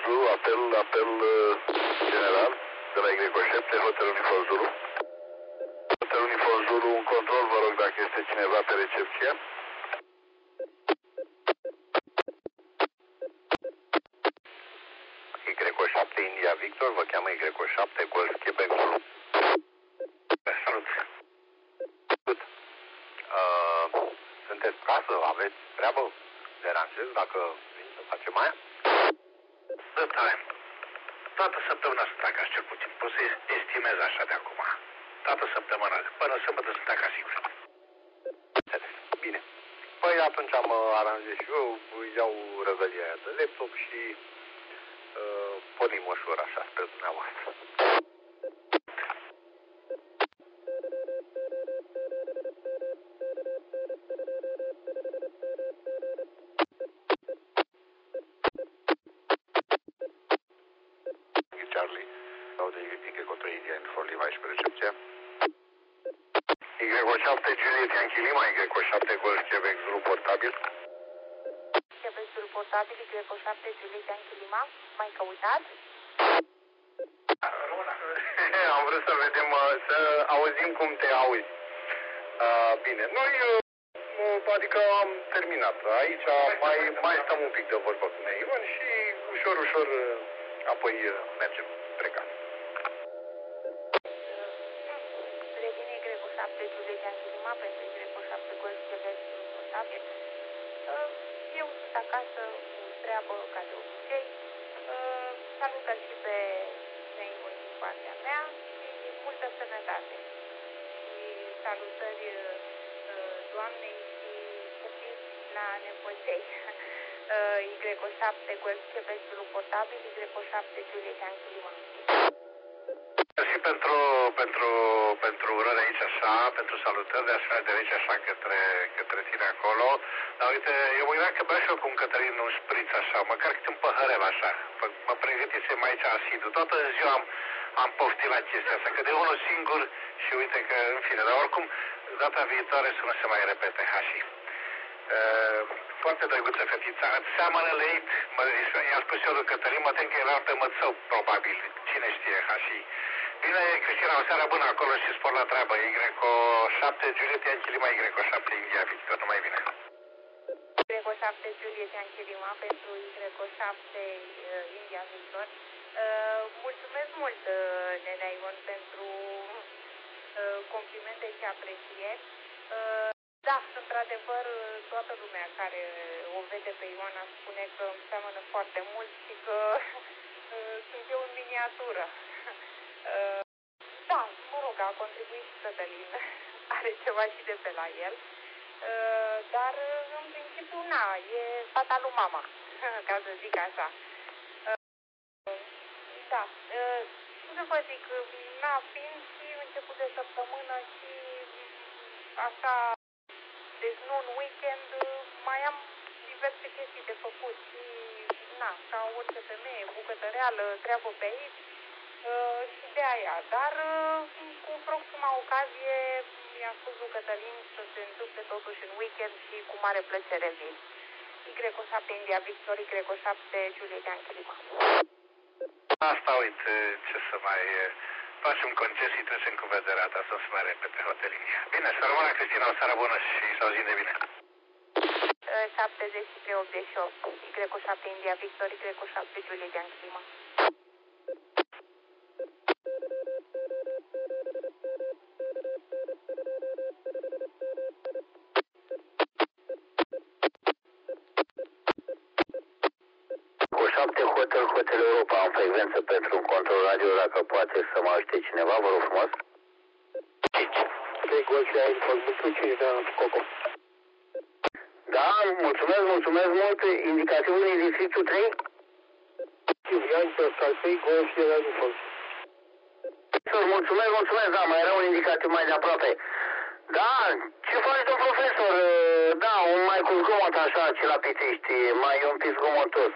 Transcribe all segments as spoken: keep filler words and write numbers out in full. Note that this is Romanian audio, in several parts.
Zulu, apel, apel uh, general de la Y șapte, Hotel Unifor Zulu. Hotel Unifor Zulu, un control, vă rog, dacă este cineva pe recepție. Y șapte, India Victor, vă cheamă Y șapte, Golf Quebec Zulu. Salut. Salut. Uh, sunteți casă? Aveți treabă? Deranjez dacă vin să facem aia? Dă-te. Toată săptămâna sunt acasă, cel puțin. Pot să estimez așa de acum. Toată săptămâna. Până sâmbătă sunt acasă, sigur. Bine. Păi atunci am aranjat și eu, îi iau răzălia aia de laptop și uh, pornim ușor așa spre dumneavoastră. Charlie, sau de Y contra India în for Lima și pe recepție. Y șapte, Juliet Yankee Lima, Y șapte, Golf Quebec Zulu portabil. Quebec Zulu portabil, Y șapte, Juliet Yankee Lima, mai căutat? Am vrut să vedem, să auzim cum te auzi. Uh, bine, noi, uh, adică am terminat. Aici mai, mai stăm un pic de vorbă cu Ivan și ușor, ușor, uh, apoi uh, mergem spre casă. Revine Y șapte, Juliet Yankee Lima, pentru Y șapte, Golf Quebec Zulu portabil. Eu sunt acasă cu treabă, ca de obicei. Uh, salutări și pe Ivan din partea mea și multă sănătate. Și salutări uh, doamnei și pupiți la nepoței. uh, Y șapte, Golf Quebec Zulu portabil, Y șapte, Juliet Yankee Lima. Și pentru, pentru, pentru urări aici așa, pentru salutări de așa de aici așa către, către tine acolo. Dar uite, eu mă gândeam că beau și eu cu un Cătălin un șpriț așa, măcar câte un păhărel așa. Mă pregătisem aici asidu. Toată ziua am, am poftit la chestia asta, că de unul singur și uite că, în fine, dar oricum, data viitoare să nu se mai repete, Hashi. Uh, foarte drăguță fetița. Seamănă leit, i-a spus eu lui Cătălin, mă tem că era pe mățău, probabil. Cine știe, Hashi. Bine, Cristina, o seară bună acolo și spor la treabă. Y șapte, Juliet Yankee Lima, Y șapte, India Victor, numai bine. Y șapte, Juliet Yankee Lima, pentru Y șapte, India Victor. Uh, mulțumesc mult, uh, Nenea Ion, pentru uh, complimente și aprecieri. Uh, da, într-adevăr, toată lumea care o vede pe Ioana spune că îmi seamănă foarte mult și că uh, sunt eu în miniatură. Uh, da, mă rog, a contribuit și Cătălin, are ceva și de pe la el, uh, dar în principiu, na, e fata lui mama, ca să zic așa. Uh, da, uh, cum să vă zic, na, fiind și început de săptămână și așa, deci nu în weekend, mai am diverse chestii de făcut și, na, ca orice femeie, bucătăreală, treabă pe aici. Uh, și de aia, dar uh, cu proxima ocazie mi-a spus lui Cătălin să se întâmple totuși în weekend și cu mare plăcere vin. Y șapte, India Victor, Y șapte, Juliet Yankee Lima. Asta, uite, ce să mai facem concesii, trecem cu vederea ta, să se mai repete hotelinia. Bine, să rămână, Cristina, o seară bună și să auzim de bine. Uh, șaptezeci și trei optzeci și opt, Y șapte, India Victor, Y șapte, Juliet Yankee Lima. șapte, Hotel, Hotel Europa, am frecvență pentru un control radio, dacă poate să mă ajute cineva, vă rog frumos. cinci, Golfia, cinci, da, Coco. Da, mulțumesc, mulțumesc mult, indicativul din districtul trei? Mulțumesc, mulțumesc, da, mai era un indicativ mai de aproape. Da, ce faci, domn profesor? Da, un mai cu zgomot așa, ce la Pitești, mai un pic zgomotos.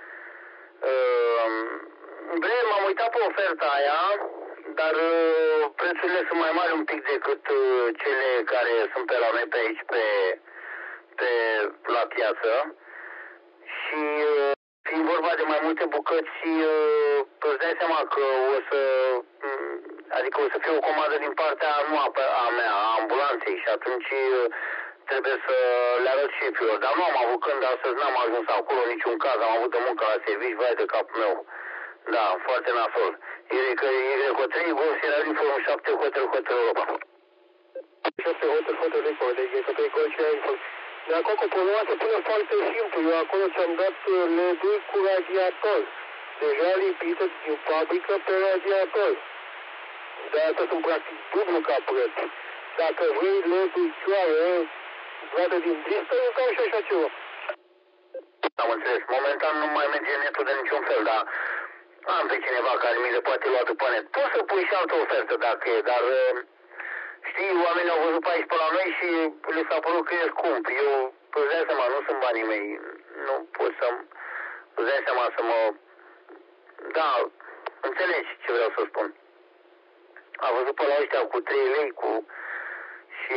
Bre, m-am uitat pe oferta aia, dar prețurile sunt mai mari un pic decât cele care sunt pe la noi pe aici, pe, pe la piață. Și fiind vorba de mai multe bucăți, îți dai seama că o să, adică o să fie o comandă din partea nu a, a mea, a ambulanței și atunci trebuie să le arăt șefilor. Dar nu am avut când astăzi, n-am ajuns acolo niciun caz, am avut de muncă la servici, vai de capul meu. Da, foarte nasol. E că e cu trei Golf Sierra Uniform șapte Hotel Hotel Europa. șapte Hotel Hotel Europa, deci e că trei Golf Sierra Uniform. De acolo problema se pune foarte simplu. Eu acolo ți-am dat L E D-uri cu radiator. Deja lipită din fabrică pe radiator. De asta sunt practic dublu ca preț. Dacă vrei L E D-uri cioare, luate din listă, eu ca și așa ceva. Am înțeles. Momentan nu mai merge netul de niciun fel, dar am pe cineva care mi le poate lua după net. Poți să pui și altă ofertă dacă e, dar știi, oamenii au văzut pe aici pe la noi și le s-a părut că e scump. Eu, îți dai seama, nu sunt banii mei. Nu pot să, îți dai seama să mă... Da, înțelegi ce vreau să spun. Am văzut pe la ăștia cu trei lei, cu... și...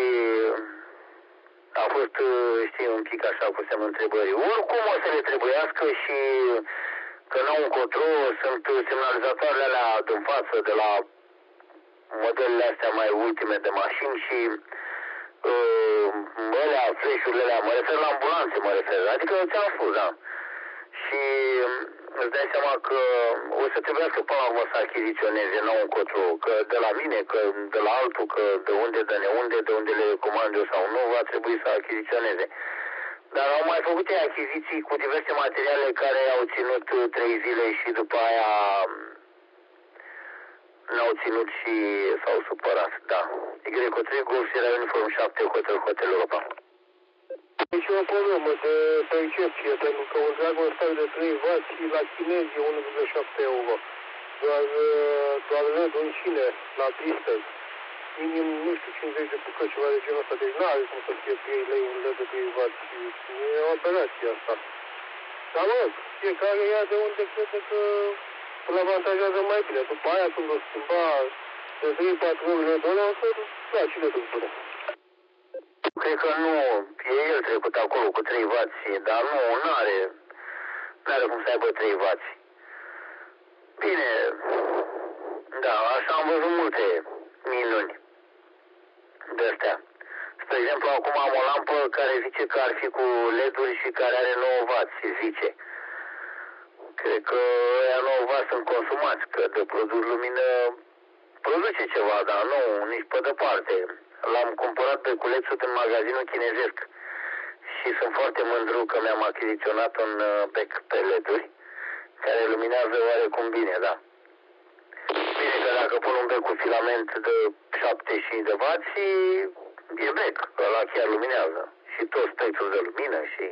A fost, știi, un pic așa cu semnul întrebării. Oricum o să le trebuiască și că n-au încotro, sunt semnalizatoarele alea din față de la modelele astea mai ultime de mașini și uh, alea, flash-urile alea, mă refer la ambulanțe, mă refer, adică ți-am spus, da. Și îți dai seama că o să trebuiască până la urmă să achiziționeze, n-au încotro, că de la mine, că de la altul, că de unde, de neunde, de unde le recomand eu sau nu, va trebui să achiziționeze. Dar au mai făcut ei achiziții cu diverse materiale care au ținut trei zile și după aia n-au ținut și s-au supărat, da. Y cu trei Golf Sierra Uniform șapte Hotel Hotel Europa. Deci e o problemă de percepție, pentru că un Dragon Star de trei watt la chinezi e unu virgulă șapte euro. Doar, doar L E D în sine, la Twister. Minim, nu știu, cincizeci de bucăți, ceva de genul ăsta. Deci n-are cum să fie trei lei un L E D de trei watt. E o operație asta. Dar mă, fiecare ia de unde crede că îl avantajează mai bine. După aia, când o schimba de trei patru L E D-ul ăla, o să da, cine te spune? Cred că nu, e el trecut acolo cu trei watt, dar nu, n-are, n-are cum să aibă trei watt. Bine, da, așa am văzut multe minuni de astea. Spre exemplu, acum am o lampă care zice că ar fi cu L E D-uri și care are nouă watt, zice. Cred că ăia nouă watt sunt consumați, că de produs lumină produce ceva, dar nu, nici pe departe. L-am cumpărat pe culețul din magazinul chinezesc și sunt foarte mândru că mi-am achiziționat un bec pe L E D-uri care luminează oarecum bine, da. Bine că dacă pun un bec cu filament de șapte și de watt, e bec, ăla chiar luminează. Și tot spectrul de lumină și...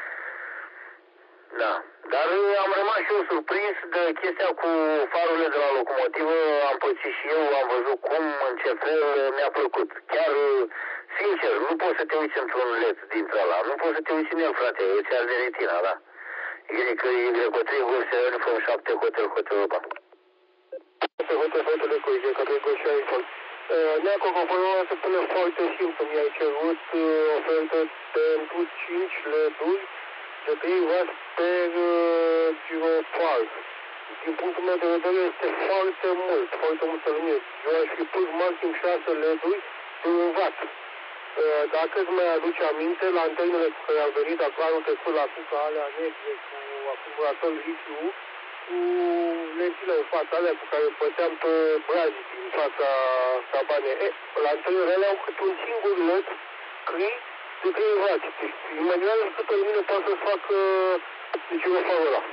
Da. Dar am rămas și eu surprins de chestia cu farurile de la locomotivă, am pățit și eu, am văzut cum, în ce fel mi-a plăcut. Chiar, sincer, nu poți să te uiți într-un L E D dintre ăla, nu poți să te uiți în el, frate, îți arde retina, da. E că e cu trei Golf Sierra Uniform șapte Hotel Hotel Europa. șapte Hotel Hotel Eco, e că trei Golf Sierra Uniform. Neacă, conformul se pune foarte simplu, mi-ai cerut ofertă pentru cinci L E D-uri de trei watt per girofar. Din punctul meu de vedere este foarte mult, foarte multă lumină. Eu aș fi pus maxim șase L E D-uri de un watt. Dacă îți mai aduce aminte, la antennele cu care au venit anul trecut la cuca alea negre cu acumulator litiu, cu lentile în fața alea cu care păteam pe brazii din fața cabanei. E, la antennele alea au cât un singur L E D gri de trei watt. Imaginează câtă lumină poate să facă girofarul ăla.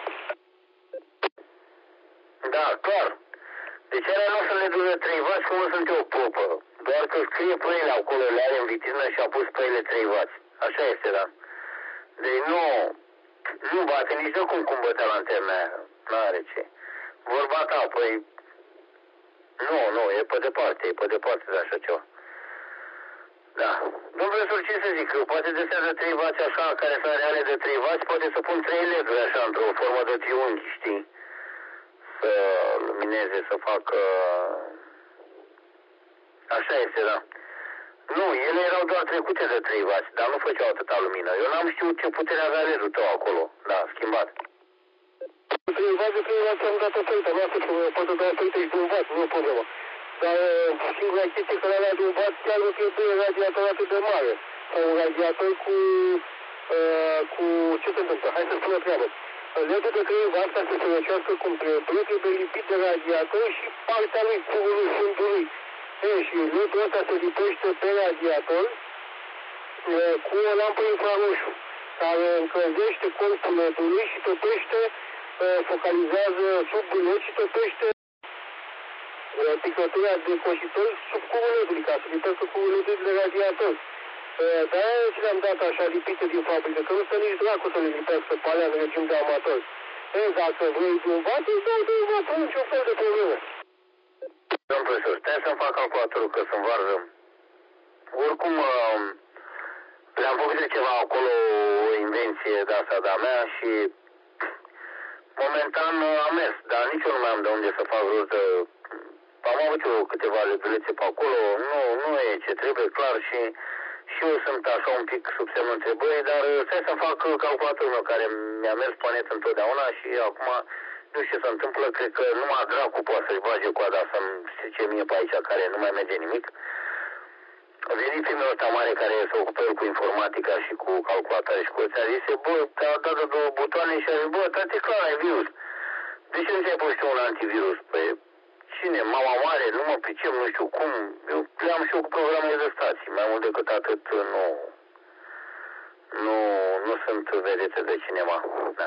Da, clar. Deci alea nu sunt L E D-uri de trei watt, cum sunt eu popă. Doar că scrie pe ele acolo, le are în vitrină și a pus pe ele trei watt. Așa este, da. Deci nu, nu bate nici de cum cum bătea la antena aia. N-are ce. Vorba ta, păi... Nu, nu, e pe departe, e pe departe de așa ceva. Da. Domnul profesor, ce să zic, poate desează trei watt așa, care sunt reale de trei watt, poate să pun trei L E D-uri așa, într-o formă de triunghi, știi? Să lumineze, să facă... Așa este, da. Nu, ele erau doar trecute de trei watt, dar nu făceau atâta lumină. Eu n-am știut ce putere avea L E D-ul tău acolo. Da, schimbat. trei vați, de trei vați am dat oferta, nu asta problemă, poate da oferta și de un vat, nu e problemă. Dar singura chestie că alea de un vat chiar nu trebuie radiator atât de mare. Sau un radiator cu, uh, cu ce se întâmplă? Hai să spun o treabă. Ledul de trei vați, ca să se răcească cum trebuie, trebuie lipit de radiator și partea lui, curului, fundului. E, și ledul ăsta se lipește pe radiator uh, cu o lampă infraroșu, care încălzește corpul ledului și topește, uh, focalizează sub led și topește uh, picătura de coșitori sub curul ledului, ca să lipească curul ledului de radiator. Dar și le-am dat așa lipite din fabrică, că nu stă nici dracu să le lipească pe alea în regim de amator. E, dacă vrei de un vat, îți dau de un vat, nu niciun fel de problemă. Domnul profesor, stai să-mi fac calculatorul că sunt varză. Oricum, le-am făcut de ceva acolo o invenție de asta de-a mea și momentan am mers, dar nici eu nu mai am de unde să fac rost de... Am avut eu câteva ledulețe pe acolo, nu, nu e ce trebuie, clar, și... Și eu sunt așa un pic sub semnul întrebării, dar stai să-mi fac calculatorul meu care mi-a mers pe net întotdeauna și acum nu știu ce se întâmplă, cred că numai dracu poate să-și bage coada să-mi strice mie pe aici care nu mai merge nimic. Venit filmul ăsta mare care se ocupă cu informatica și cu calculatoare și cu ăsta, zice, bă, te-a dat de două butoane și a zis, bă, tati, clar, ai virus. De ce nu ți-ai pus și un antivirus? Păi, cine? Mama mare? Nu mă pricep, nu știu cum. Eu le-am și eu cu programele de stații. Mai mult decât atât, nu... Nu, nu sunt vedete de cinema. Da.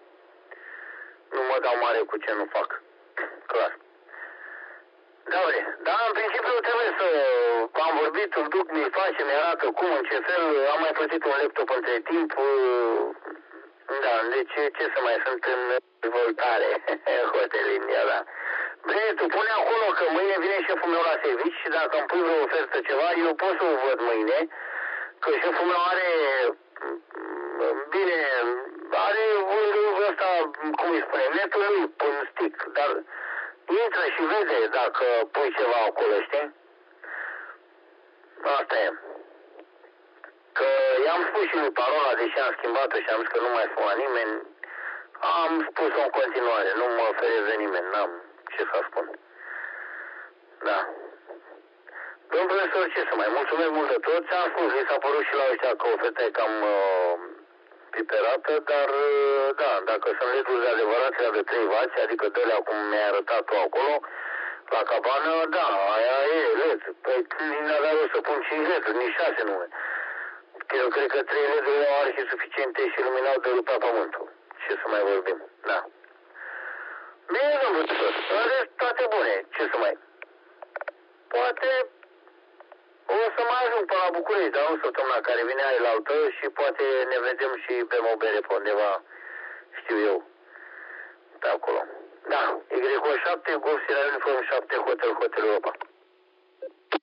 Nu mă dau mare cu ce nu fac. Clar. Da, bre. Dar în principiu trebuie să... Am vorbit, îl duc, mi-l face, mi-arată cum, în ce fel. Am mai plătit un laptop între timp. Da, deci ce să mai sunt în dezvoltare. Hotelinia, da. Bre, tu pune acolo că mâine vine șeful meu la servici și dacă îmi pui vreo ofertă ceva, eu pot să o văd mâine, că șeful meu are, bine, are un ăsta, cum îi spune, netul lui, un stick, dar intră și vede dacă pui ceva acolo, știi? Asta e. Că i-am spus și lui parola, deși am schimbat-o și am zis că nu mai spun la nimeni, am spus-o în continuare, nu mă ferez de nimeni, n-am ce să spun. Da. Domnul profesor, ce să mai mulțumesc mult de tot. Ți-am spus, mi s-a părut și la ăștia că oferta e cam uh, piperată, dar uh, da, dacă sunt leduri de adevăratele de trei vați, adică de-alea cum mi-ai arătat tu acolo, la cabană, da, aia e led. Păi nu avea rost să pun cinci leduri, nici șase nu. Eu cred că trei leduri au arhi suficiente și luminau de rupa pământul. Ce să mai vorbim, da. Bine, domnul profesor, în rest, toate bune, ce să mai... Poate o să mai ajung până la București, dar nu săptămâna care vine, are la altă și poate ne vedem și pe o bere pe undeva, știu eu, pe acolo. Da, Y șapte, Golf Sierra Uniform șapte, Hotel, Hotel Europa.